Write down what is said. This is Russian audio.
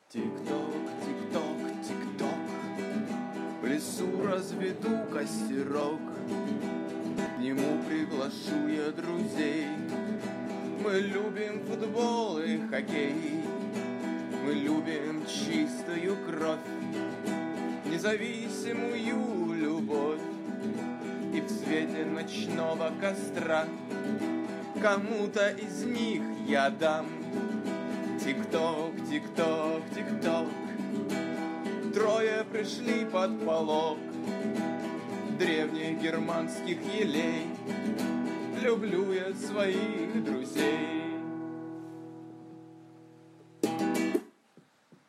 Тик-ток, тик-ток, тик-ток, в лесу разведу костерок, к нему приглашу я друзей. Мы любим футбол и хоккей, мы любим чистую кровь, независимую любовь и в свете ночного костра. Кому-то из них я дам тик-ток, тик-ток, тик-ток. Трое пришли под полог древних германских елей. Люблю я своих друзей.